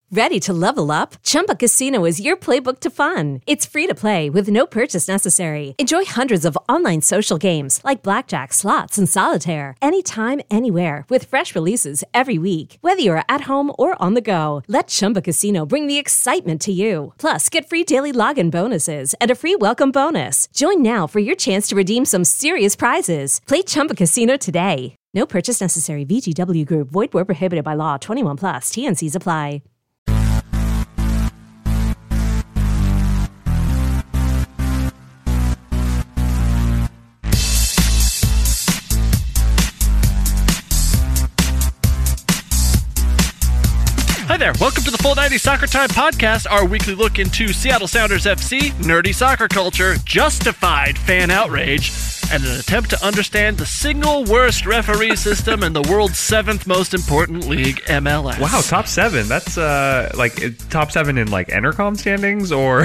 Ready to level up? Chumba Casino is your playbook to fun. It's free to play with no purchase necessary. Enjoy hundreds of online social games like blackjack, slots, and solitaire. Anytime, anywhere with fresh releases every week. Whether you're at home or on the go, let Chumba Casino bring the excitement to you. Plus, get free daily login bonuses and a free welcome bonus. Join now for your chance to redeem some serious prizes. Play Chumba Casino today. No purchase necessary. VGW Group. Void where prohibited by law. 21 plus. T&Cs apply. Hi there, welcome to the Full 90 Soccer Time podcast, our weekly look into Seattle Sounders FC, nerdy soccer culture, justified fan outrage, and an attempt to understand the single worst referee system in the world's seventh most important league, MLS. Wow, top 7. That's top 7 in like Entercom standings or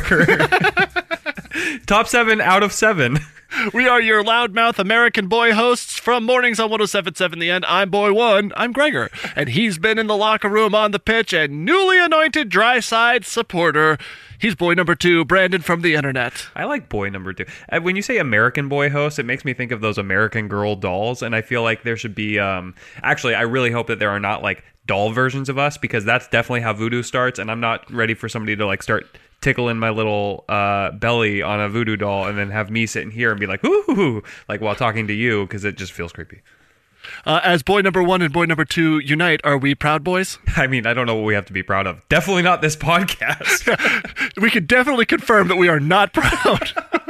top 7 out of 7. We are your loudmouth American boy hosts from Mornings on 107.7 The End. I'm Boy 1. I'm Gregor. And he's been in the locker room, on the pitch, and newly anointed dry side supporter. He's boy number 2, Brandon from the internet. I like boy number 2. When you say American boy host, it makes me think of those American Girl dolls, and I feel like there should be... Actually, I really hope that there are not like doll versions of us, because that's definitely how voodoo starts, and I'm not ready for somebody to like start tickling my little belly on a voodoo doll and then have me sitting here and be like, ooh, like while talking to you, because it just feels creepy. As boy number 1 and boy number 2 unite, are we proud boys? I mean, I don't know what we have to be proud of. Definitely not this podcast. We can definitely confirm that we are not proud.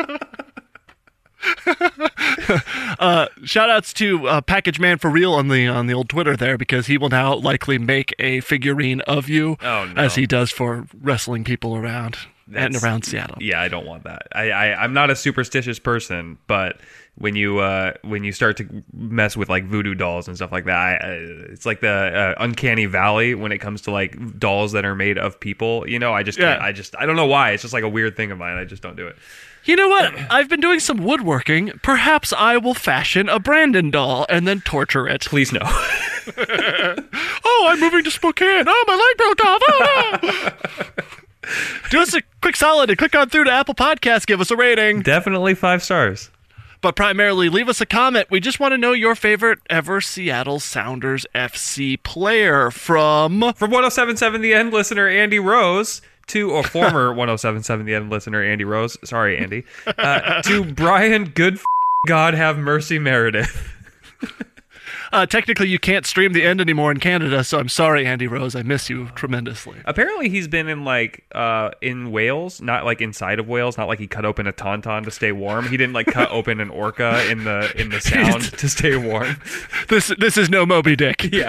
Shout outs to Package Man for Real on the old Twitter there, because he will now likely make a figurine of you as he does for wrestling people around Seattle. Yeah, I don't want that. I'm not a superstitious person, but when you start to mess with like voodoo dolls and stuff like that, it's like the uncanny valley when it comes to like dolls that are made of people. You know, I don't know why. It's just like a weird thing of mine. I just don't do it. You know what? I've been doing some woodworking. Perhaps I will fashion a Brandon doll and then torture it. Please no. Oh, I'm moving to Spokane. Oh, my leg broke off. Oh, no. Do us a quick solid and click on through to Apple Podcasts. Give us a rating. Definitely 5 stars. But primarily, leave us a comment. We just want to know your favorite ever Seattle Sounders FC player from 107.7 The End listener Andy Rose to former 107.7 The End listener Andy Rose. Sorry, Andy. To Brian God have mercy Meredith. Technically, you can't stream The End anymore in Canada, so I'm sorry, Andy Rose. I miss you tremendously. Apparently, he's been in in Wales, not like inside of Wales, not like he cut open a tauntaun to stay warm. He didn't like cut open an orca in the sound to stay warm. This is no Moby Dick. Yeah.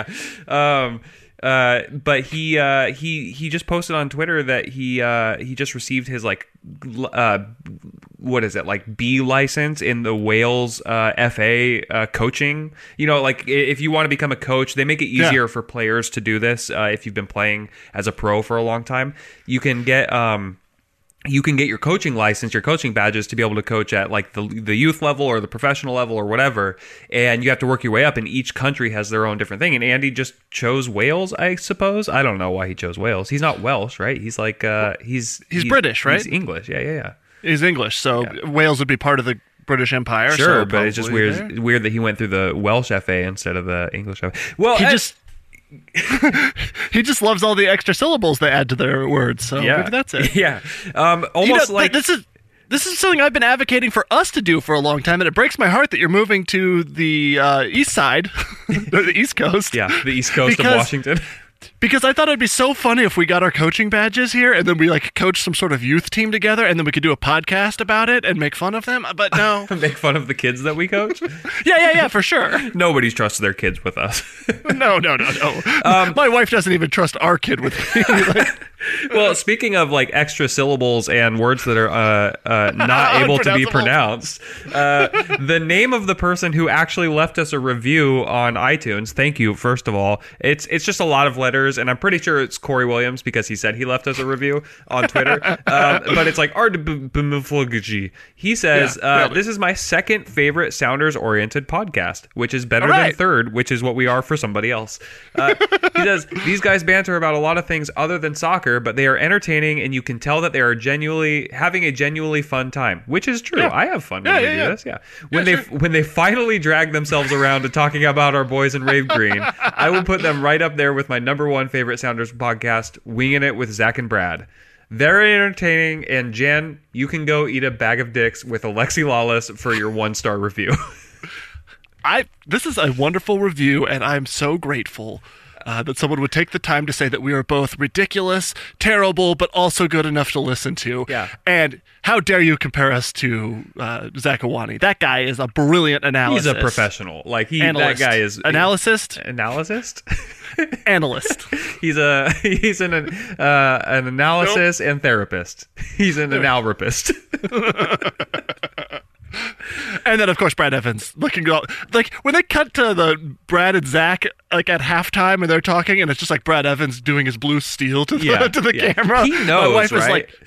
But he just posted on Twitter that he just received his what is it, like B license in the Wales FA coaching. You know, like if you want to become a coach, they make it easier for players to do this. If you've been playing as a pro for a long time, you can get your coaching license, your coaching badges to be able to coach at like the youth level or the professional level or whatever. And you have to work your way up, and each country has their own different thing. And Andy just chose Wales, I suppose. I don't know why he chose Wales. He's not Welsh, right? He's like, he's British, right? He's English. Yeah. He's English. So Wales would be part of the British Empire. Sure, so but it's just weird that he went through the Welsh FA instead of the English FA. Well, he just loves all the extra syllables they add to their words, so maybe that's it. Yeah. Almost like... This is something I've been advocating for us to do for a long time, and it breaks my heart that you're moving to the east side, the East Coast. Yeah, the East Coast of Washington. Because I thought it'd be so funny if we got our coaching badges here and then we like coach some sort of youth team together and then we could do a podcast about it and make fun of them. But no. Make fun of the kids that we coach? Yeah, for sure. Nobody's trusted their kids with us. No. My wife doesn't even trust our kid with me. Well, speaking of like extra syllables and words that are not able to be pronounced, the name of the person who actually left us a review on iTunes, thank you, first of all. It's just a lot of letters Sounders, and I'm pretty sure it's Corey Williams because he said he left us a review on Twitter. But it's like Ardbmflugji. He says, this is my second favorite Sounders-oriented podcast, which is better than third, which is what we are for somebody else. He says, these guys banter about a lot of things other than soccer, but they are entertaining, and you can tell that they are genuinely having a genuinely fun time, which is true. I have fun when we do this. When they finally drag themselves around to talking about our boys in Rave Green, I will put them right up there with my number one favorite Sounders podcast, Winging It with Zach and Brad. Very entertaining, and Jen, you can go eat a bag of dicks with Alexi Lawless for your 1-star review. This is a wonderful review, and I'm so grateful that someone would take the time to say that we are both ridiculous, terrible, but also good enough to listen to. Yeah. And how dare you compare us to Zach Awani? That guy is a brilliant analyst. He's a professional. Like Analyst. That guy is analyst. Analyst. Analyst. He's an analysis and therapist. He's an analrapist. And then, of course, Brad Evans looking like when they cut to the Brad and Zach like at halftime and they're talking, and it's just like Brad Evans doing his blue steel to the camera. He knows, my wife right? is like,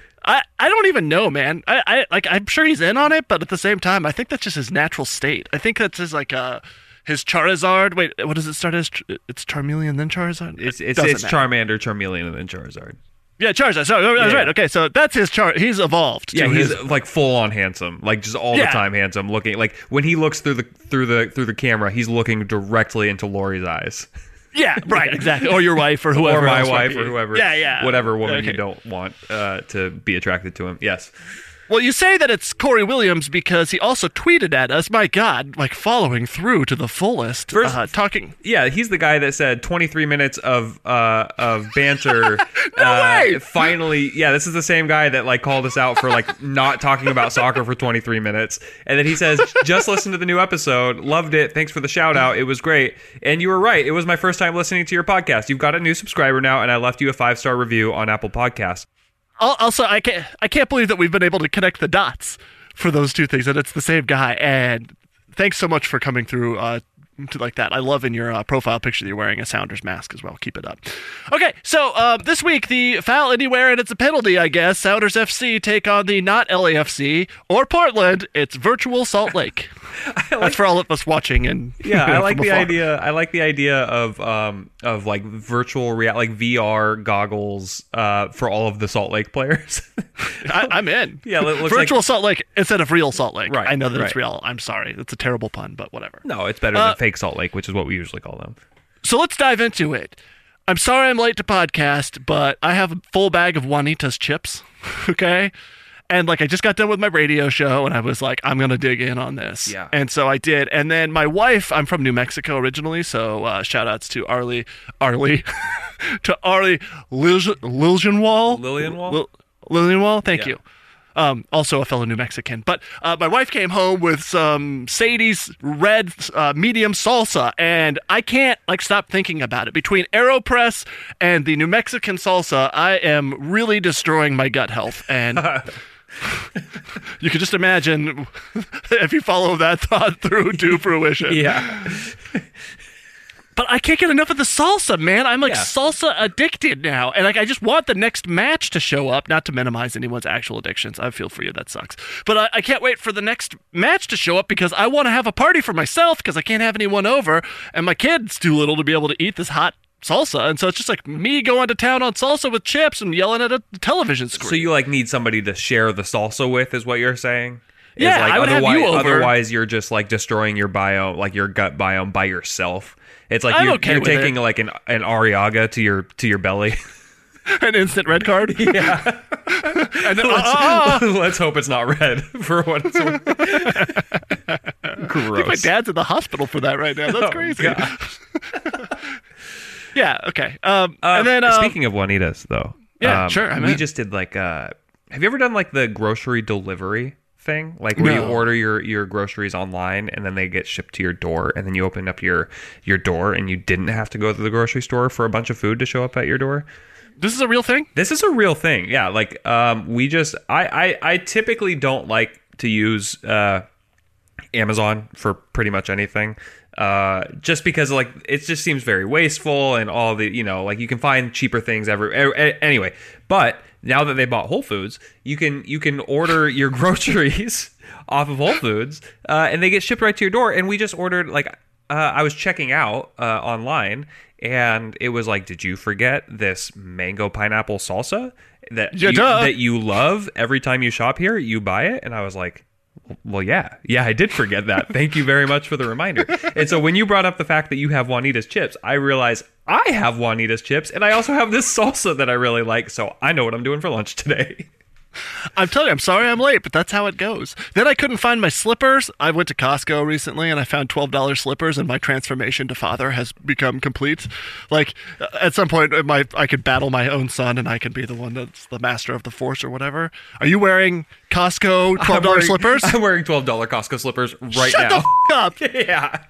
I don't even know, man. I'm sure he's in on it, but at the same time, I think that's just his natural state. I think that's his his Charizard. Wait, what does it start as? It's Charmeleon, then Charizard. It's Charmander, Charmeleon, and then Charizard. Yeah, Charizard. So that's right. Okay, so that's his He's evolved. Yeah, he's like full on handsome, like just all the time handsome. Looking like when he looks through the camera, he's looking directly into Lori's eyes. Yeah, right, exactly. Or your wife, or whoever, or my wife, or whoever. Yeah. Whatever woman you don't want to be attracted to him. Yes. Well, you say that it's Corey Williams because he also tweeted at us. My God, like following through to the fullest. Talking. Yeah, he's the guy that said 23 minutes of banter. No way! Finally, this is the same guy that like called us out for like not talking about soccer for 23 minutes. And then he says, just listen to the new episode. Loved it. Thanks for the shout out. It was great. And you were right. It was my first time listening to your podcast. You've got a new subscriber now, and I left you a 5-star review on Apple Podcasts. Also, I can't believe that we've been able to connect the dots for those two things, and it's the same guy. And thanks so much for coming through to like that. I love in your profile picture that you're wearing a Sounders mask as well. Keep it up. Okay, so this week, the foul anywhere, and it's a penalty, I guess. Sounders FC take on the not LAFC or Portland. It's virtual Salt Lake. That's for all of us watching. And I like the idea. I like the idea of like virtual like VR goggles for all of the Salt Lake players. I'm in. Yeah, it looks virtual Salt Lake instead of real Salt Lake. Right, I know that it's real. I'm sorry. It's a terrible pun, but whatever. No, it's better than fake Salt Lake, which is what we usually call them. So let's dive into it. I'm sorry I'm late to podcast, but I have a full bag of Juanita's chips. Okay. And like I just got done with my radio show and I was like, I'm going to dig in on this. Yeah. And so I did. And then my wife, I'm from New Mexico originally. So shout outs to Arlie Lilienwall. Thank you. Also a fellow New Mexican. But my wife came home with some Sadie's red medium salsa, and I can't stop thinking about it. Between AeroPress and the New Mexican salsa, I am really destroying my gut health. And you can just imagine if you follow that thought through to fruition. Yeah. But I can't get enough of the salsa, man. I'm salsa addicted now. And I just want the next match to show up, not to minimize anyone's actual addictions. I feel for you. That sucks. But I can't wait for the next match to show up because I want to have a party for myself because I can't have anyone over. And my kid's too little to be able to eat this hot salsa. And so it's just like me going to town on salsa with chips and yelling at a television screen. So you need somebody to share the salsa with is what you're saying? Yeah, I would have you over. Otherwise, you're just destroying your biome, your gut biome by yourself. It's like you're taking like an Ariaga to your belly. An instant red card? Yeah. And then let's hope it's not red for what it's worth. Gross. I think my dad's in the hospital for that right now. That's crazy. Yeah, okay. And then speaking of Juanitas, though. Yeah, sure. We just did have you ever done the grocery delivery thing? Where you order your groceries online and then they get shipped to your door and then you open up your door and you didn't have to go to the grocery store for a bunch of food to show up at your door? This is a real thing? This is a real thing. Yeah. I typically don't like to use Amazon for pretty much anything. just because like it just seems very wasteful and all the, you know, like you can find cheaper things anyway. But now that they bought Whole Foods, you can order your groceries off of Whole Foods, and they get shipped right to your door. And we just ordered, like, I was checking out online, and it was like, did you forget this mango pineapple salsa that you love? Every time you shop here, you buy it. And I was like, well, yeah, I did forget that. Thank you very much for the reminder. And so when you brought up the fact that you have Juanita's chips, I realized I have Juanita's chips, and I also have this salsa that I really like. So I know what I'm doing for lunch today. I'm telling you, I'm sorry I'm late, but that's how it goes. Then I couldn't find my slippers. I went to Costco recently, and I found $12 slippers, and my transformation to father has become complete. Like, at some point, I could battle my own son, and I can be the one that's the master of the force or whatever. Are you wearing Costco $12 slippers? I'm wearing $12 Costco slippers right now. Shut the up! Yeah.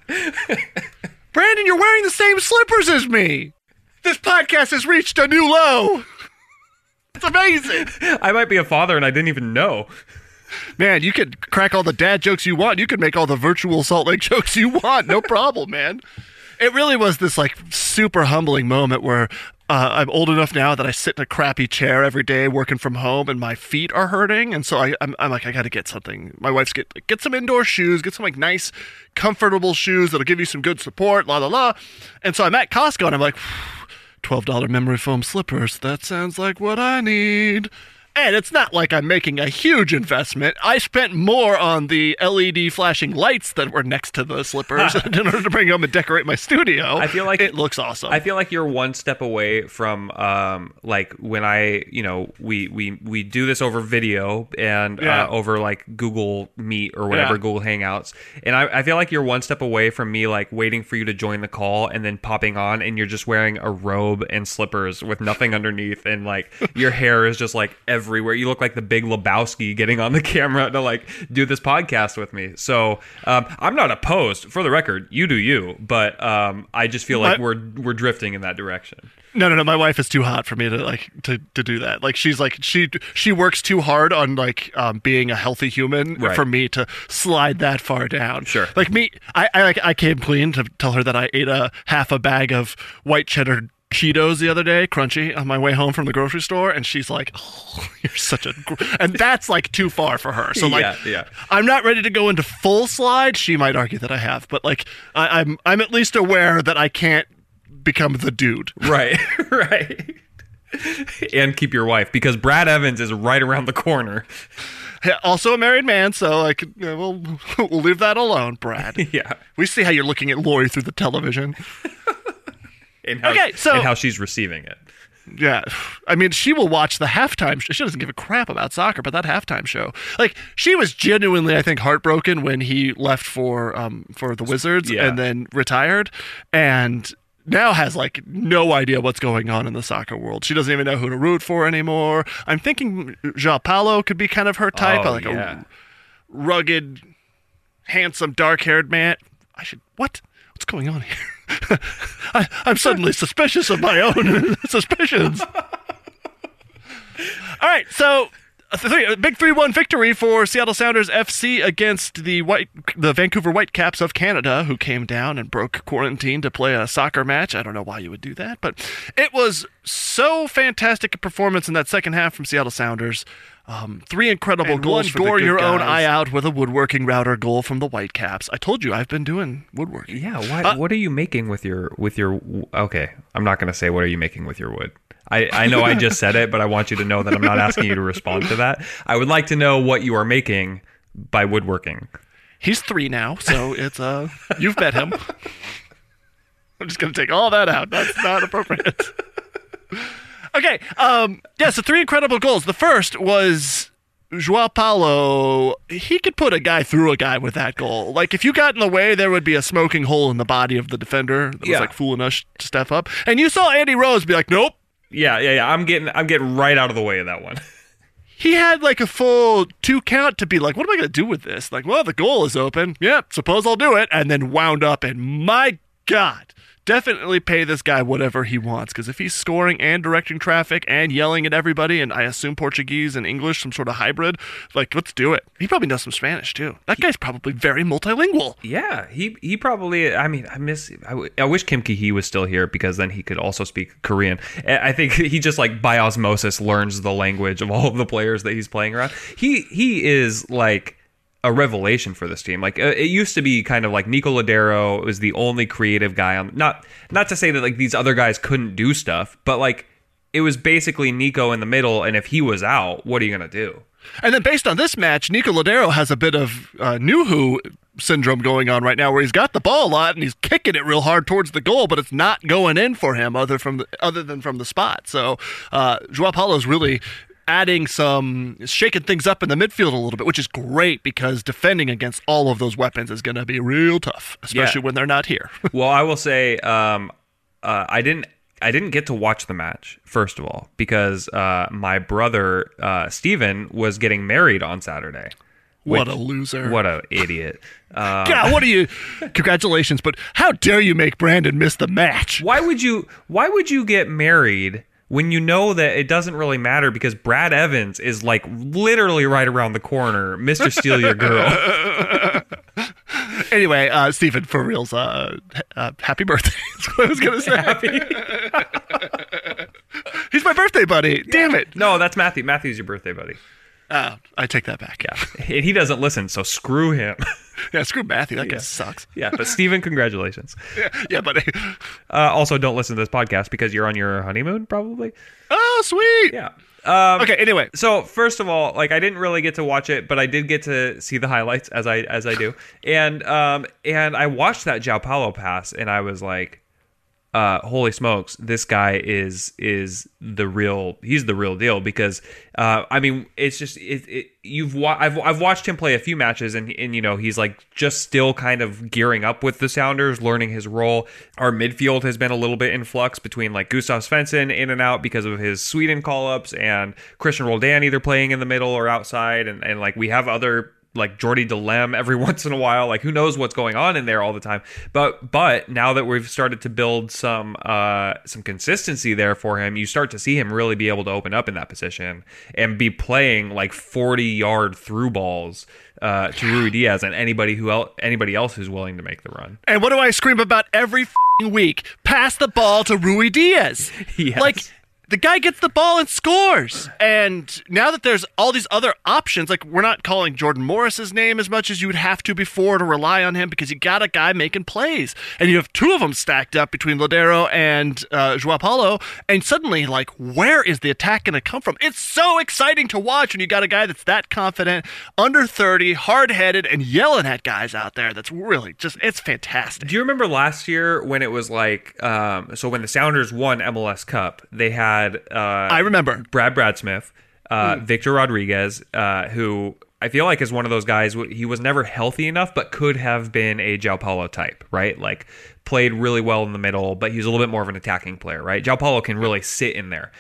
Brandon, you're wearing the same slippers as me! This podcast has reached a new low! It's amazing. I might be a father and I didn't even know. Man, you could crack all the dad jokes you want. You could make all the virtual Salt Lake jokes you want. No problem, man. It really was this like super humbling moment where I'm old enough now that I sit in a crappy chair every day working from home and my feet are hurting. And so I'm like, I got to get something. My wife's get some indoor shoes, get some like nice, comfortable shoes that'll give you some good support, la, la, la. And so I'm at Costco and I'm like, $12 memory foam slippers. That sounds like what I need. And it's not like I'm making a huge investment. I spent more on the LED flashing lights that were next to the slippers in order to bring home and decorate my studio. I feel like it looks awesome. I feel like you're one step away from like when I, you know, we do this over video and over like Google Meet or whatever, Google Hangouts. And I feel like you're one step away from me like waiting for you to join the call and then popping on and you're just wearing a robe and slippers with nothing underneath and like your hair is just like everywhere. You look like the Big Lebowski getting on the camera to like do this podcast with me. So I'm not opposed. For the record, you do you, but I just feel like we're drifting in that direction. No. My wife is too hot for me to like to do that. Like she's like she works too hard on like being a healthy human for me to slide that far down. Sure. Like me, I came clean to tell her that I ate half a bag of white cheddar Cheetos the other day, crunchy, on my way home from the grocery store, and she's like, "Oh, you're such a," and that's like too far for her. So like, I'm not ready to go into full slide. She might argue that I have, but like, I'm at least aware that I can't become the dude. Right. And keep your wife because Brad Evans is right around the corner. Also a married man, so like we'll leave that alone, Brad. Yeah, we see how you're looking at Lori through the television. And how she's receiving it. Yeah. I mean, she will watch the halftime show. She doesn't give a crap about soccer, but that halftime show. Like, she was genuinely, I think, heartbroken when he left for the Wizards and then retired. And now has, like, no idea what's going on in the soccer world. She doesn't even know who to root for anymore. I'm thinking João Paulo could be kind of her type. A rugged, handsome, dark-haired man. What's going on here? I'm suddenly suspicious of my own suspicions. All right, so a big 3-1 victory for Seattle Sounders FC against the Vancouver Whitecaps of Canada, who came down and broke quarantine to play a soccer match. I don't know why you would do that, but it was so fantastic a performance in that second half from Seattle Sounders. 3 incredible goals for gore your own eye out with a woodworking router goal from the Whitecaps. I told you I've been doing woodworking. Yeah, what are you making with your okay, I'm not going to say what are you making with your wood. I know I just said it, but I want you to know that I'm not asking you to respond to that. I would like to know what you are making by woodworking. He's 3 now, so it's you've met him. I'm just going to take all that out. That's not appropriate. Okay, so 3 incredible goals. The first was João Paulo. He could put a guy through a guy with that goal. Like, if you got in the way, there would be a smoking hole in the body of the defender that was, like, fooling us to step up. And you saw Andy Rose be like, nope. Yeah. I'm getting right out of the way of that one. He had, like, a full 2 count to be like, what am I going to do with this? Like, well, the goal is open. Yeah, suppose I'll do it. And then wound up, and my God, definitely pay this guy whatever he wants, because if he's scoring and directing traffic and yelling at everybody, and I assume Portuguese and English, some sort of hybrid, like, let's do it. He probably knows some Spanish too. That guy's probably very multilingual. Yeah, he probably. I mean, I wish Kim Ki-hee was still here, because then he could also speak Korean. I think he just, like, by osmosis learns the language of all of the players that he's playing around. He is like a revelation for this team. Like, it used to be kind of like Nico Ladero was the only creative guy on. Not to say that, like, these other guys couldn't do stuff, but, like, it was basically Nico in the middle, and if he was out, what are you gonna do? And then based on this match, Nico Ladero has a bit of Nuhu syndrome going on right now, where he's got the ball a lot and he's kicking it real hard towards the goal, but it's not going in for him other than from the spot. So Joao Paulo's really shaking things up in the midfield a little bit, which is great, because defending against all of those weapons is going to be real tough, especially when they're not here. Well, I will say, I didn't get to watch the match, first of all, because my brother Steven was getting married on Saturday. What a loser! What an idiot! God, what are you? Congratulations, but how dare you make Brandon miss the match? Why would you get married when you know that it doesn't really matter, because Brad Evans is, like, literally right around the corner, Mr. Steal Your Girl. Anyway, Stephen, for reals, happy birthday. That's what I was going to say. Happy. He's my birthday buddy. Damn it. No, that's Matthew. Matthew's your birthday buddy. I take that back. Yeah. And he doesn't listen, so screw him. Yeah, screw Matthew. That guy sucks. Yeah, but Steven, congratulations. Yeah, buddy. Also, don't listen to this podcast because you're on your honeymoon, probably. Oh, sweet. Yeah. Okay, anyway. So, first of all, like, I didn't really get to watch it, but I did get to see the highlights, as I do. And I watched that Joao Paulo pass, and I was like, holy smokes, this guy is the real deal, because I mean, it's just I've watched him play a few matches, and you know, he's, like, just still kind of gearing up with the Sounders, learning his role. Our midfield has been a little bit in flux between, like, Gustav Svensson in and out because of his Sweden call-ups, and Christian Roldan either playing in the middle or outside, and like, we have other, like, Jordi Delem every once in a while. Like, who knows what's going on in there all the time. But now that we've started to build some consistency there for him, you start to see him really be able to open up in that position and be playing, like, 40-yard through balls to Rui Diaz and anybody else who's willing to make the run. And what do I scream about every week? Pass the ball to Rui Diaz. Yes. Like, the guy gets the ball and scores. And now that there's all these other options, like, we're not calling Jordan Morris's name as much as you would have to before to rely on him, because you got a guy making plays. And you have two of them stacked up between Ladero and Joao Paulo. And suddenly, like, where is the attack going to come from? It's so exciting to watch when you got a guy that's that confident, under 30, hard-headed, and yelling at guys out there. That's really just, it's fantastic. Do you remember last year when it was like, so when the Sounders won MLS Cup, they had I remember Brad Smith, Victor Rodriguez, who I feel like is one of those guys. He was never healthy enough, but could have been a Joao Paulo type, right? Like, played really well in the middle, but he's a little bit more of an attacking player, right? Joao Paulo can really sit in there.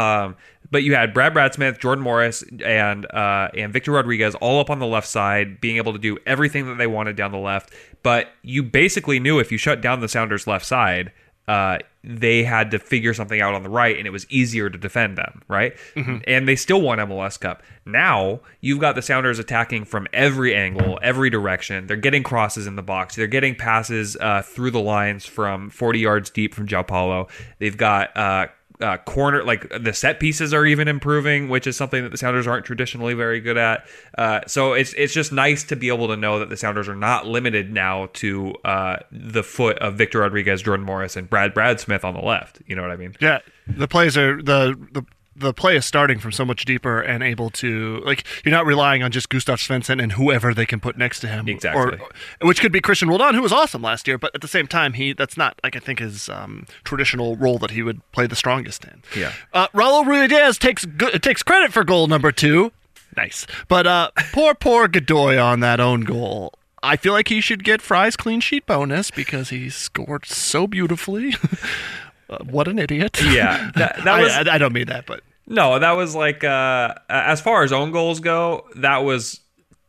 But you had Brad Smith, Jordan Morris, and Victor Rodriguez all up on the left side, being able to do everything that they wanted down the left. But you basically knew if you shut down the Sounders' left side, they had to figure something out on the right, and it was easier to defend them, right? Mm-hmm. And they still won MLS Cup. Now, you've got the Sounders attacking from every angle, every direction. They're getting crosses in the box. They're getting passes through the lines from 40 yards deep from Joao Paulo. They've got corner, like, the set pieces are even improving, which is something that the Sounders aren't traditionally very good at. So it's just nice to be able to know that the Sounders are not limited now to the foot of Victor Rodriguez, Jordan Morris, and Brad Smith on the left. You know what I mean? Yeah, the plays are the play is starting from so much deeper and able to, like, you're not relying on just Gustav Svensson and whoever they can put next to him. Exactly. Or, which could be Christian Roldan, who was awesome last year, but at the same time, that's not, like, I think, his traditional role that he would play the strongest in. Yeah. Raul Ruiz takes credit for goal number 2. Nice. But poor Godoy on that own goal. I feel like he should get Fry's clean sheet bonus because he scored so beautifully. What an idiot. Yeah. That was, I don't mean that, but. No, that was like, as far as own goals go, that was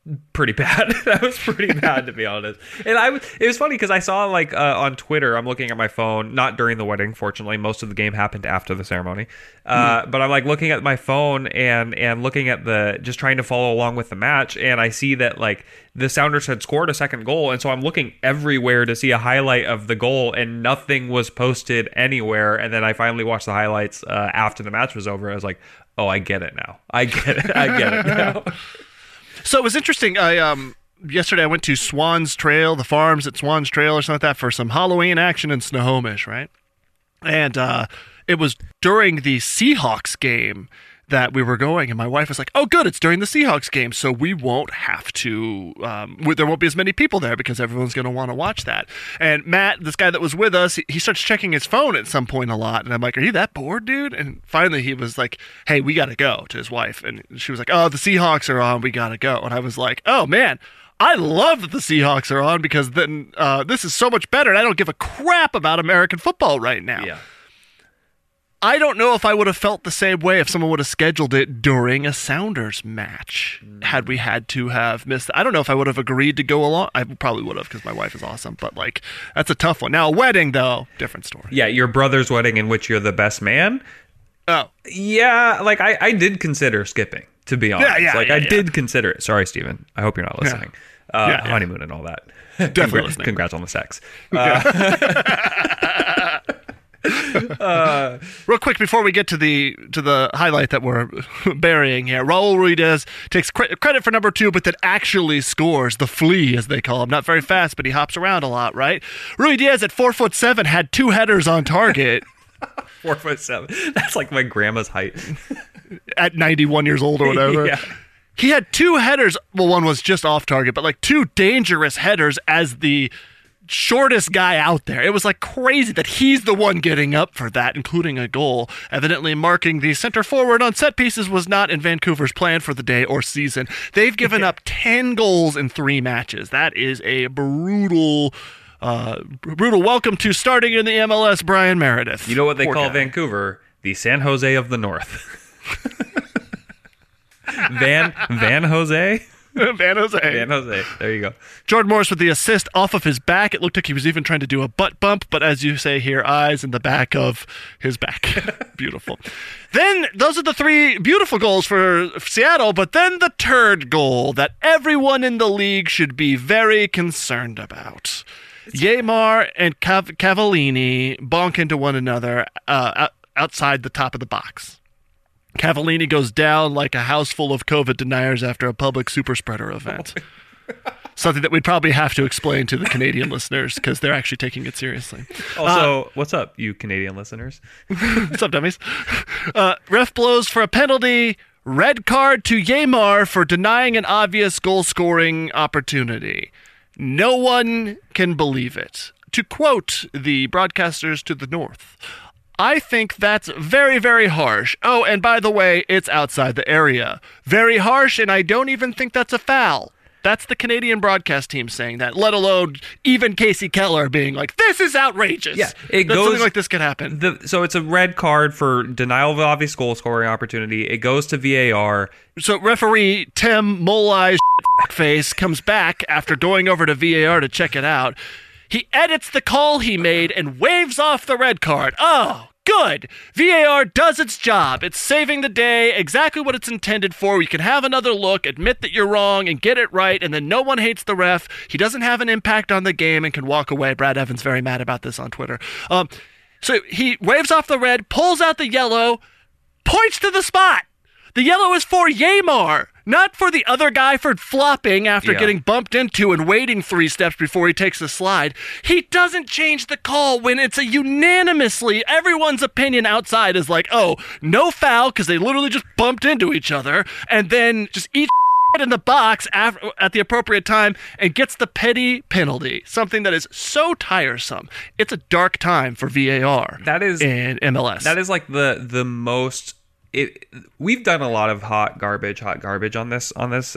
pretty bad. That was pretty bad, to be honest. And it was funny because I saw like on Twitter, I'm looking at my phone, not during the wedding, fortunately. Most of the game happened after the ceremony. But I'm like looking at my phone and looking at just trying to follow along with the match. And I see that like the Sounders had scored a second goal. And so I'm looking everywhere to see a highlight of the goal, and nothing was posted anywhere. And then I finally watched the highlights after the match was over. I was like, oh, I get it now. I get it now. So it was interesting. Yesterday I went to Swans Trail, the farms at Swans Trail or something like that, for some Halloween action in Snohomish, right? And it was during the Seahawks game that we were going, and my wife was like, oh, good, it's during the Seahawks game, so we won't have to, there won't be as many people there because everyone's going to want to watch that. And Matt, this guy that was with us, he starts checking his phone at some point a lot, and I'm like, are you that bored, dude? And finally he was like, hey, we got to go, to his wife. And she was like, oh, the Seahawks are on, we got to go. And I was like, oh, man, I love that the Seahawks are on, because then this is so much better, and I don't give a crap about American football right now. Yeah. I don't know if I would have felt the same way if someone would have scheduled it during a Sounders match, had we had to have missed it. I don't know if I would have agreed to go along. I probably would have, because my wife is awesome, but like, that's a tough one. Now, a wedding, though, different story. Yeah, your brother's wedding in which you're the best man. Oh. Yeah, like I did consider skipping, to be honest. I did consider it. Sorry, Steven. I hope you're not listening. Honeymoon and all that. Definitely listening. Congrats on the sex. Real quick before we get to the highlight that we're burying here, Raul Ruidiaz takes credit for number 2, but then actually scores, the flea as they call him. Not very fast, but he hops around a lot, right? Ruidiaz at 4'7" had 2 headers on target. 4'7". That's like my grandma's height. At 91 years old or whatever. Yeah. He had 2 headers. Well, one was just off target, but like 2 dangerous headers as the shortest guy out there. It was like crazy that he's the one getting up for that, including a goal. Evidently marking the center forward on set pieces was not in Vancouver's plan for the day or season. They've given up 10 goals in 3 matches. That is a brutal welcome to starting in the MLS, Brian Meredith. You know what they call Vancouver? The San Jose of the North. Van Jose? Van Jose. Van Jose. There you go. Jordan Morris with the assist off of his back. It looked like he was even trying to do a butt bump, but as you say here, eyes in the back of his back. Beautiful. Then those are the 3 beautiful goals for Seattle, but then the turd goal that everyone in the league should be very concerned about. Yeimar and Cavallini bonk into one another outside the top of the box. Cavallini goes down like a house full of COVID deniers after a public super spreader event. Something that we'd probably have to explain to the Canadian listeners, because they're actually taking it seriously. Also, what's up, you Canadian listeners? What's up, dummies? Ref blows for a penalty. Red card to Yeimar for denying an obvious goal-scoring opportunity. No one can believe it. To quote the broadcasters to the north, I think that's very, very harsh. Oh, and by the way, it's outside the area. Very harsh, and I don't even think that's a foul. That's the Canadian broadcast team saying that, let alone even Casey Keller being like, this is outrageous. Yeah, something like this could happen. So it's a red card for denial of obvious goal scoring opportunity. It goes to VAR. So referee Tim Molai face comes back after going over to VAR to check it out. He edits the call he made and waves off the red card. Oh, good. VAR does its job. It's saving the day, exactly what it's intended for. You can have another look, admit that you're wrong, and get it right, and then no one hates the ref. He doesn't have an impact on the game and can walk away. Brad Evans very mad about this on Twitter. So he waves off the red, pulls out the yellow, points to the spot. The yellow is for Yeimar, not for the other guy for flopping after getting bumped into and waiting 3 steps before he takes the slide. He doesn't change the call when it's a unanimously, everyone's opinion outside is like, oh, no foul because they literally just bumped into each other, and then just eat in the box at the appropriate time and gets the petty penalty, something that is so tiresome. It's a dark time for VAR. That is in MLS. That is like the most... we've done a lot of hot garbage on this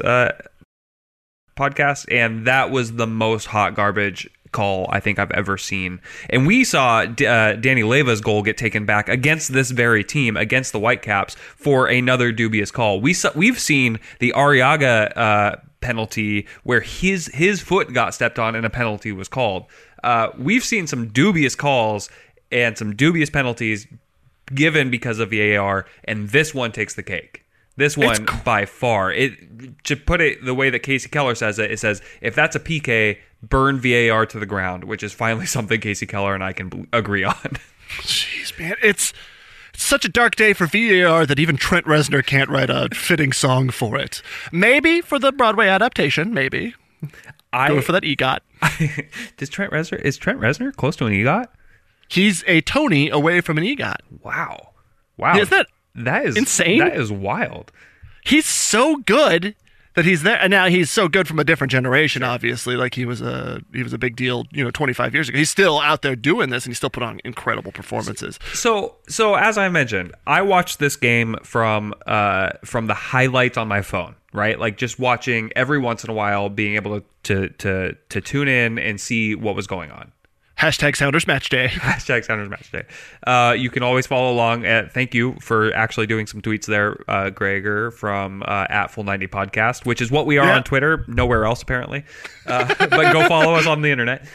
podcast, and that was the most hot garbage call I think I've ever seen. And we saw Danny Leva's goal get taken back against this very team, against the Whitecaps, for another dubious call. We've seen the Arriaga penalty where his foot got stepped on and a penalty was called. We've seen some dubious calls and some dubious penalties given because of VAR, and this one takes the cake. This one by far. To put it the way that Casey Keller says it, it says, if that's a PK, burn VAR to the ground, which is finally something Casey Keller and I can agree on. Jeez, man. It's such a dark day for VAR that even Trent Reznor can't write a fitting song for it. Maybe for the Broadway adaptation, maybe. Going for that EGOT. Is Trent Reznor close to an EGOT? He's a Tony away from an EGOT. Wow. Is that is insane? That is wild. He's so good that he's there, and now he's so good from a different generation. Obviously, like he was a big deal, 25 years ago. He's still out there doing this, and he still put on incredible performances. So as I mentioned, I watched this game from the highlights on my phone, right? Like just watching every once in a while, being able to tune in and see what was going on. #Sounders Match Day. #Sounders Match Day. You can always follow along. Thank you for actually doing some tweets there, Gregor, from at Full90 Podcast, which is what we are on Twitter. Nowhere else, apparently. But go follow us on the internet.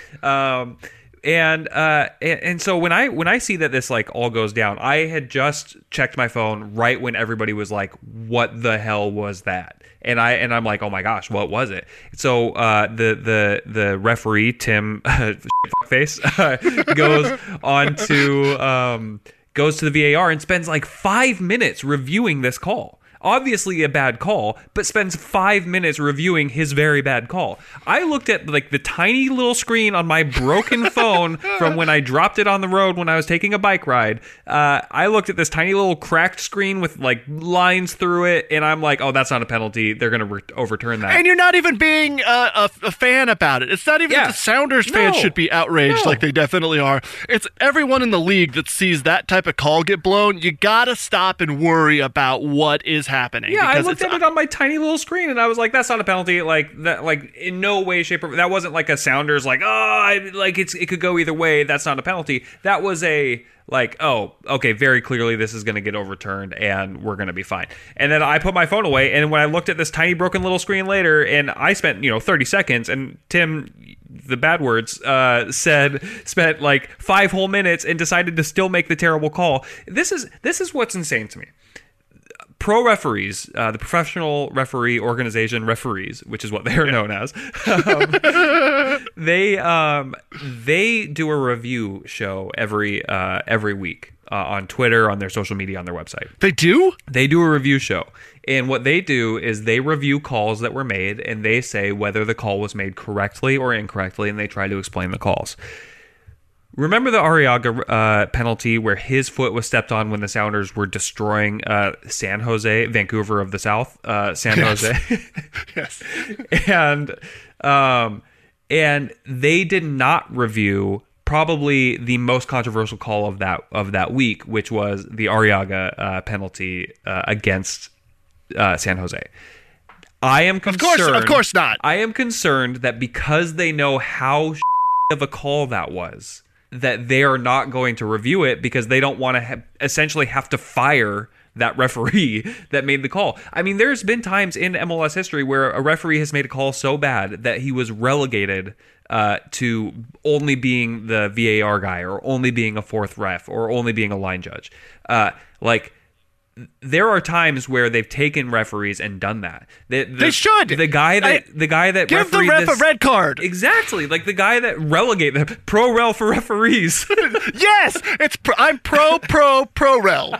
And so when I see that this like all goes down, I had just checked my phone right when everybody was like, "What the hell was that?" And I'm like, "Oh my gosh, what was it?" So the referee Tim face goes to the VAR and spends like 5 minutes reviewing this call. Obviously a bad call, but spends 5 minutes reviewing his very bad call. I looked at like the tiny little screen on my broken phone from when I dropped it on the road when I was taking a bike ride. I looked at this tiny little cracked screen with like lines through it, and I'm like, oh, that's not a penalty. They're going to overturn that. And you're not even being a fan about it. It's not even that the Sounders fans should be outraged like they definitely are. It's everyone in the league that sees that type of call get blown. You got to stop and worry about what is happening. Yeah, I looked at it on my tiny little screen and I was like, that's not a penalty. Like that, like in no way, shape, or that wasn't like a Sounders like, it could go either way. That's not a penalty. That was a like, oh, okay, very clearly this is going to get overturned and we're going to be fine. And then I put my phone away, and when I looked at this tiny broken little screen later, and I spent 30 seconds, and Tim, the bad words, spent like 5 whole minutes and decided to still make the terrible call. This is what's insane to me. Pro referees, the professional referee organization referees, which is what they are known as, they do a review show every week on Twitter, on their social media, on their website. They do? They do a review show. And what they do is they review calls that were made, and they say whether the call was made correctly or incorrectly, and they try to explain the calls. Remember the Arriaga penalty where his foot was stepped on when the Sounders were destroying San Jose, Vancouver of the South, San Jose? Yes. And they did not review probably the most controversial call of that week, which was the Arriaga penalty against San Jose. I am concerned. Of course not. I am concerned that because they know how of a call that was, that they are not going to review it because they don't want to essentially have to fire that referee that made the call. I mean, there's been times in MLS history where a referee has made a call so bad that he was relegated to only being the VAR guy, or only being a fourth ref, or only being a line judge. There are times where they've taken referees and done that. They should. The guy that give the ref a red card. Exactly, like the guy that relegate the pro rel for referees. Yes, I'm pro rel.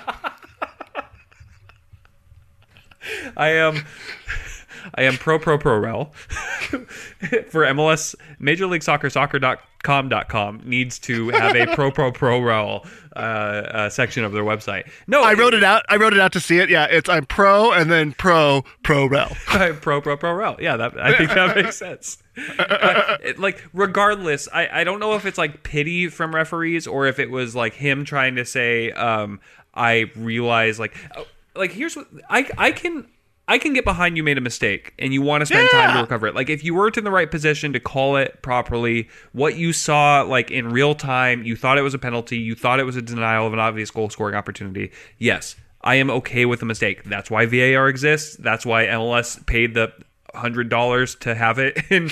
I am pro rel for MLS. Major League Soccer, soccer.com needs to have a pro rel section of their website. No, I wrote it out. To see it. Yeah, I'm pro and then pro rel. pro rel. Yeah, I think that makes sense. Regardless, I don't know if it's like pity from referees or if it was like him trying to say, I realize here's what I can get behind. You made a mistake and you want to spend time to recover it. Like if you weren't in the right position to call it properly, what you saw like in real time, you thought it was a penalty, you thought it was a denial of an obvious goal scoring opportunity. Yes, I am okay with the mistake. That's why VAR exists. That's why MLS paid the $100 to have it in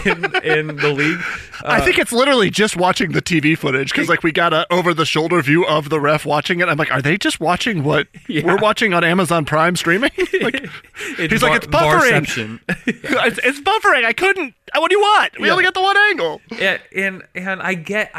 the league. I think it's literally just watching the TV footage because we got a over-the-shoulder view of the ref watching it. I'm like, are they just watching what we're watching on Amazon Prime streaming? He's like, it's buffering. It's buffering. I couldn't. What do you want? We only got the one angle. Yeah, and I get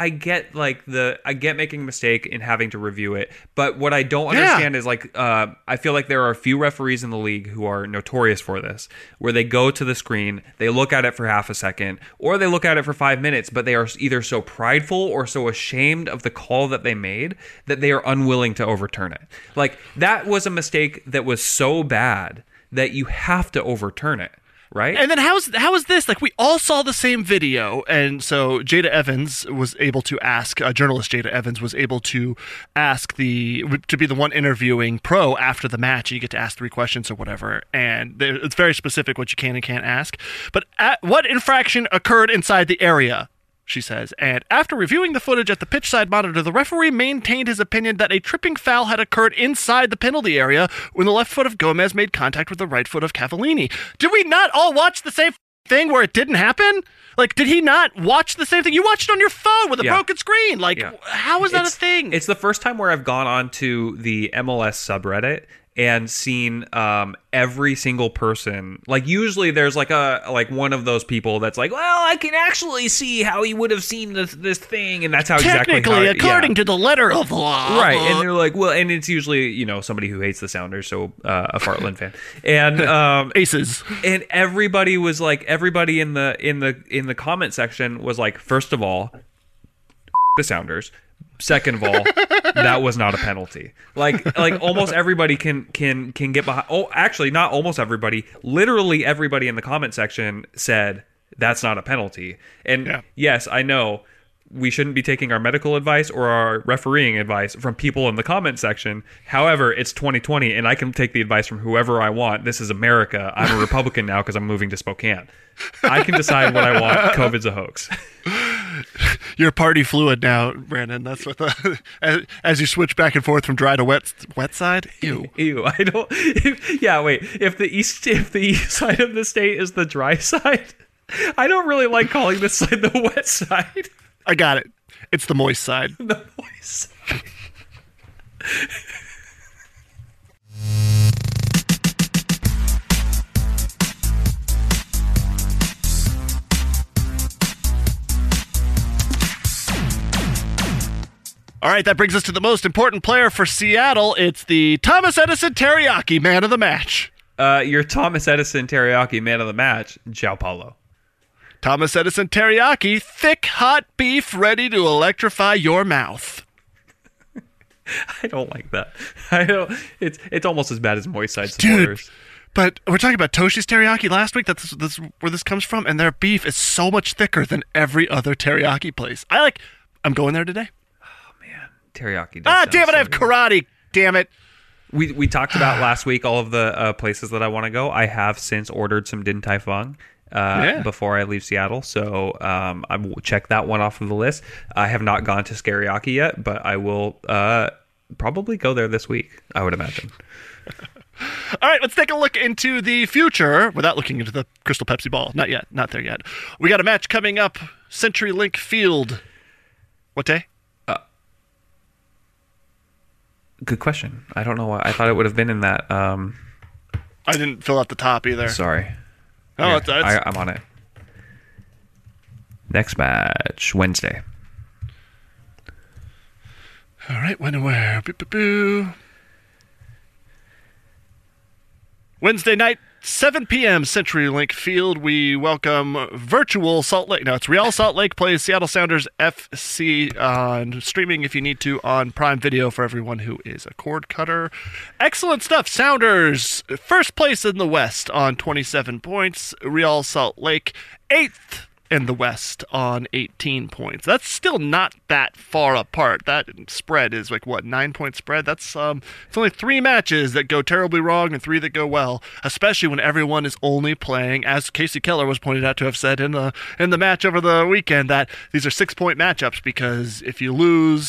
making a mistake in having to review it, but what I don't understand is I feel like there are a few referees in the league who are notorious for this, where they go to the screen, they look at it for half a second, or they look at it for 5 minutes, but they are either so prideful or so ashamed of the call that they made that they are unwilling to overturn it. Like, that was a mistake that was so bad that you have to overturn it. Right? And then how is this? Like, we all saw the same video, and so Jada Evans was able to ask, journalist Jada Evans was able to ask to be the one interviewing Pro after the match. You get to ask 3 questions or whatever, and it's very specific what you can and can't ask. But what infraction occurred inside the area? She says, and after reviewing the footage at the pitch side monitor, the referee maintained his opinion that a tripping foul had occurred inside the penalty area when the left foot of Gomez made contact with the right foot of Cavallini. Did we not all watch the same thing where it didn't happen? Like, did he not watch the same thing? You watched it on your phone with a broken screen. Like, how is that a thing? It's the first time where I've gone on to the MLS subreddit and seen every single person. Like, usually there's like one of those people that's like, well, I can actually see how he would have seen this thing, and that's how technically according to the letter of the law, right? And they're like, well, and it's usually somebody who hates the Sounders, so a Fartland fan, and Aces, and everybody was like, everybody in the comment section was like, first of all, the Sounders. Second of all, that was not a penalty. Like almost everybody can get behind. Oh, actually, not almost everybody. Literally everybody in the comment section said that's not a penalty. And yes, I know we shouldn't be taking our medical advice or our refereeing advice from people in the comment section. However, it's 2020, and I can take the advice from whoever I want. This is America. I'm a Republican now because I'm moving to Spokane. I can decide what I want. COVID's a hoax. You're party fluid now, Brandon. That's what as you switch back and forth from dry to wet side. Ew. I don't. Wait. If the east side of the state is the dry side, I don't really like calling this side the wet side. I got it. It's the moist side. The moist side. All right, that brings us to the most important player for Seattle. It's the Thomas Edison Teriyaki Man of the Match. Your Thomas Edison Teriyaki Man of the Match, João Paulo. Thomas Edison Teriyaki, thick, hot beef ready to electrify your mouth. I don't like that. I don't. It's almost as bad as moist side supporters. Dude, but we're talking about Toshi's Teriyaki last week. That's where this comes from, and their beef is so much thicker than every other teriyaki place. I'm going there today. Teriyaki. Damn it! I have karate. Damn it. We talked about last week all of the places that I want to go. I have since ordered some Din Tai Fung before I leave Seattle, so I will check that one off of the list. I have not gone to Scariaki yet, but I will probably go there this week, I would imagine. All right, let's take a look into the future without looking into the Crystal Pepsi ball. Not yet. Not there yet. We got a match coming up. CenturyLink Field. What day? Good question. I don't know why. I thought it would have been in that. I didn't fill out the top either. Sorry. Oh, yeah, I'm on it. Next match, Wednesday. All right, when and where? Boo. Wednesday night, 7 p.m. CenturyLink Field. We welcome virtual Salt Lake. Now, it's Real Salt Lake plays Seattle Sounders FC on streaming if you need to on Prime Video for everyone who is a cord cutter. Excellent stuff. Sounders, first place in the West on 27 points. Real Salt Lake, 8th in the West on 18 points. That's still not that far apart. That spread is 9-point spread? That's it's only 3 matches that go terribly wrong and 3 that go well, especially when everyone is only playing, as Casey Keller was pointed out to have said in the match over the weekend, that these are 6-point matchups, because if you lose,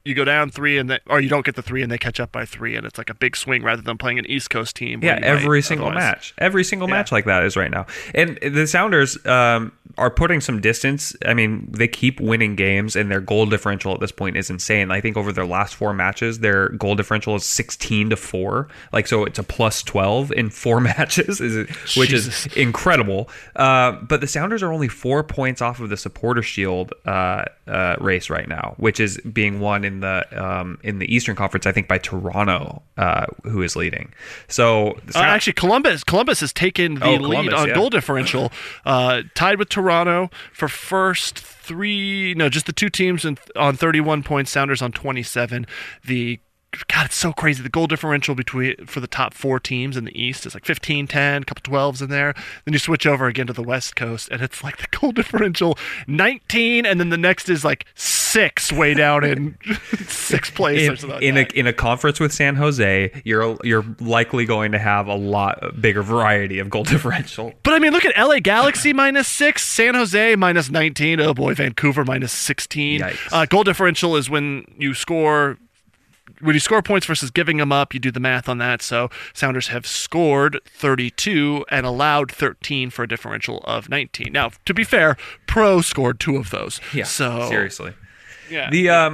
you go down 3 or you don't get the 3 and they catch up by 3, and it's like a big swing rather than playing an East Coast team. Yeah, every single match like that is right now. And the Sounders are putting some distance. I mean, they keep winning games, and their goal differential at this point is insane. I think over their last 4 matches, their goal differential is 16-4. Like, so it's a plus 12 in 4 matches, which is incredible. But the Sounders are only 4 points off of the Supporter Shield race right now, which is being won in the Eastern Conference, I think, by Toronto, who is leading. So actually, Columbus has taken the lead on goal differential, tied with Toronto for first. Just the 2 teams on 31 points. Sounders on 27. God, it's so crazy. The goal differential for the top 4 teams in the East is like 15-10, a couple 12s in there. Then you switch over again to the West Coast, and it's like the goal differential 19, and then the next is like 6 way down in 6th place or something. In a conference with San Jose, you're likely going to have a lot bigger variety of goal differential. But I mean, look at LA Galaxy -6, San Jose -19. Oh boy, Vancouver -16. Goal differential is when you score points versus giving them up. You do the math on that. So Sounders have scored 32 and allowed 13 for a differential of 19. Now, to be fair, Pro scored 2 of those. Yeah, so seriously. Yeah.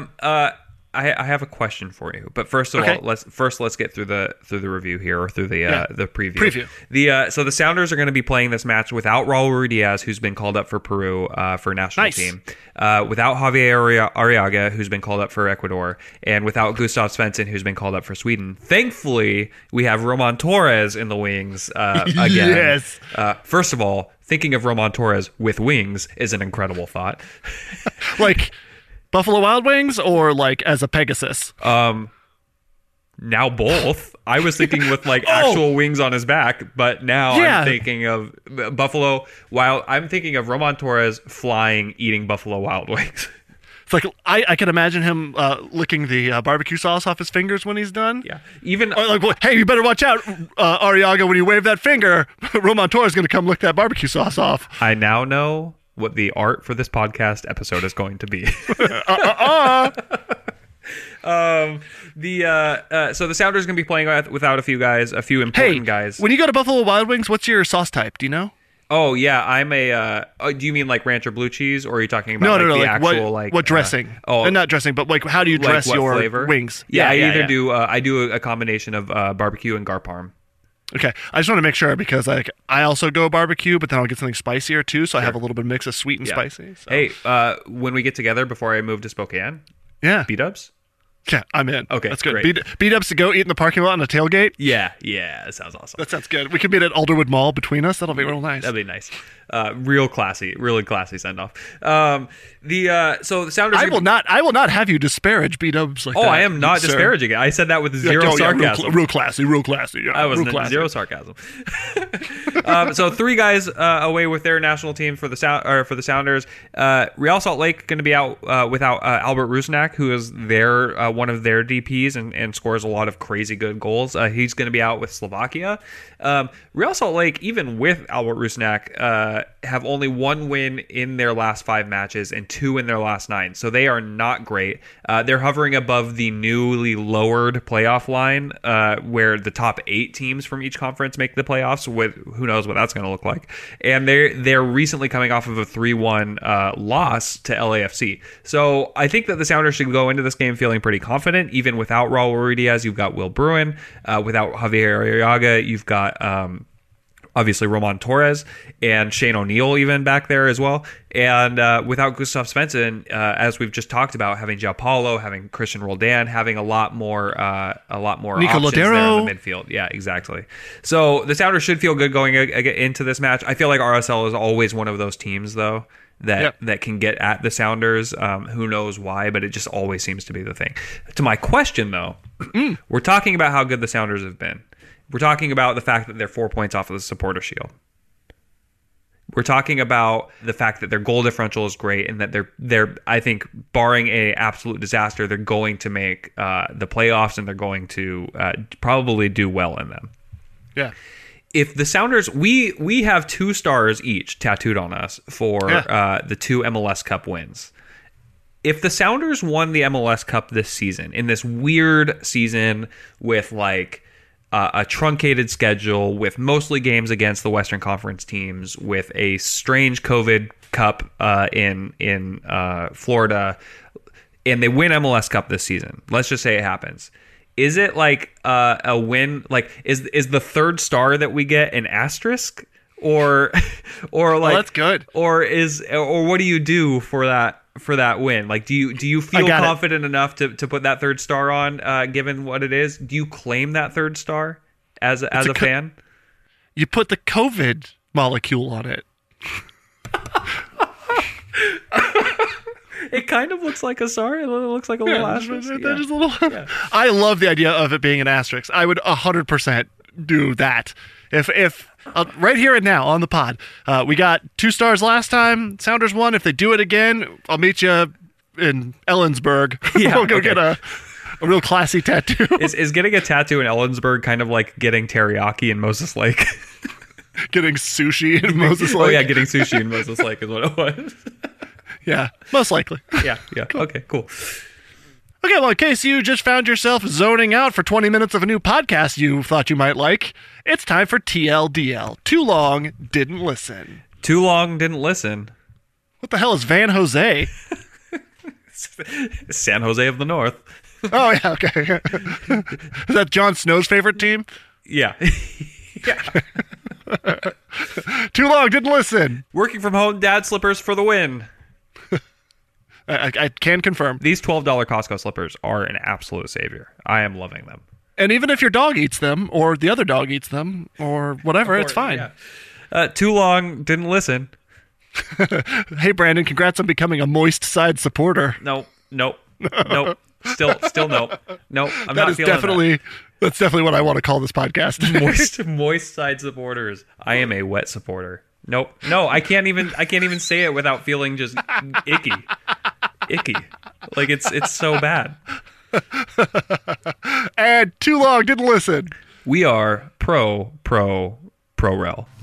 I have a question for you, but first of all, let's get through the review here, or through the preview. So the Sounders are going to be playing this match without Raul Ruidiaz, who's been called up for Peru for national team, without Javier Arriaga, who's been called up for Ecuador, and without Gustav Svensson, who's been called up for Sweden. Thankfully, we have Roman Torres in the wings again. Yes. First of all, thinking of Roman Torres with wings is an incredible thought. Like Buffalo Wild Wings, or like as a Pegasus? Now both. I was thinking with like actual wings on his back, but now I'm thinking of Buffalo Wild. I'm thinking of Roman Torres flying, eating Buffalo Wild Wings. It's like I can imagine him licking the barbecue sauce off his fingers when he's done. Yeah, even hey, you better watch out, Arriaga. When you wave that finger, Roman Torres is going to come lick that barbecue sauce off. I now know what the art for this podcast episode is going to be. So the Sounders are going to be playing without a few important guys. When you go to Buffalo Wild Wings, what's your sauce type? Do you know? Oh yeah, I'm a. Do you mean like ranch or blue cheese, or are you talking about the actual what dressing? Not dressing, but like how do you dress your flavor? Wings? Yeah, I do a combination of barbecue and gar parm. Okay, I just want to make sure, because like I also go barbecue, but then I'll get something spicier too, so I have a little bit of mix of sweet and spicy. So. Hey, when we get together before I move to Spokane, B-dubs? Yeah, I'm in. Okay, that's good. Great. B-dubs to go eat in the parking lot on a tailgate? Yeah, that sounds awesome. That sounds good. We could meet at Alderwood Mall between us. That'll be real nice. That'd be nice. Really classy send-off. So the Sounders... I will not have you disparage B-dubs like that. Oh, I am not disparaging it. I said that with zero sarcasm. Real classy. Yeah, I was zero sarcasm. So 3 guys away with their national team for the Sounders. Real Salt Lake going to be out without Albert Rusnak, who is one of their DPs and scores a lot of crazy good goals. He's going to be out with Slovakia. Real Salt Lake, even with Albert Rusnak, have only 1 win in their last 5 matches and 2 in their last 9. So they are not great. They're hovering above the newly lowered playoff line, where the top 8 teams from each conference make the playoffs. With who knows what that's going to look like. And they're recently coming off of a 3-1 loss to LAFC. So I think that the Sounders should go into this game feeling pretty confident. Even without Raul Ruidiaz, you've got Will Bruin. Without Javier Arriaga, you've got obviously Roman Torres and Shane O'Neill even back there as well. And without Gustav Svensson, as we've just talked about, having João Paulo, having Christian Roldan, having a lot more Nico options Lodero there in the midfield. Yeah, exactly. So the Sounders should feel good going into this match. I feel like RSL is always one of those teams, though, that can get at the Sounders. Who knows why, but it just always seems to be the thing. To my question, though, we're talking about how good the Sounders have been. We're talking about the fact that they're 4 points off of the Supporter Shield. We're talking about the fact that their goal differential is great, and that they're I think, barring a absolute disaster, they're going to make the playoffs, and they're going to probably do well in them. Yeah. If the Sounders, we have 2 stars each tattooed on us for the 2 MLS Cup wins. if the Sounders won the MLS Cup this season, in this weird season with like a truncated schedule, with mostly games against the Western Conference teams, with a strange COVID Cup in Florida, and they win MLS Cup this season, let's just say it happens. Is it like a win? Like, is the third star that we get an asterisk, or like? Well, that's good. Or what do you do for that win? Like, do you feel confident enough to put that third star on, given what it is? Do you claim that third star as a fan? You put the COVID molecule on it. It kind of looks like a star. It looks like a little asterisk. Just a little. Yeah. I love the idea of it being an asterisk. I would 100% do that. If right here and now on the pod, we got 2 stars last time. Sounders won. If they do it again, I'll meet you in Ellensburg. Yeah, we'll go get a real classy tattoo. Is getting a tattoo in Ellensburg kind of like getting teriyaki in Moses Lake? Getting sushi in Moses Lake. Oh yeah, getting sushi in Moses Lake is what it was. Yeah, most likely. Yeah. Cool. Okay, cool. Okay, well, in case you just found yourself zoning out for 20 minutes of a new podcast you thought you might like, it's time for TLDL. Too long, didn't listen. Too long, didn't listen. What the hell is Van Jose? San Jose of the North. Oh, yeah, okay. Is that Jon Snow's favorite team? Yeah. Yeah. Too long, didn't listen. Working from home, dad slippers for the win. I can confirm. These $12 Costco slippers are an absolute savior. I am loving them. And even if your dog eats them, or the other dog eats them, or whatever, it's fine. Yeah. Too long, didn't listen. Hey, Brandon, congrats on becoming a Moist Side supporter. Nope. Still no. No, I'm not feeling that. That's definitely what I want to call this podcast. Moist Side supporters. I am a wet supporter. Nope. No, I can't even say it without feeling just icky. Like it's so bad. And too long, didn't listen. We are pro rel.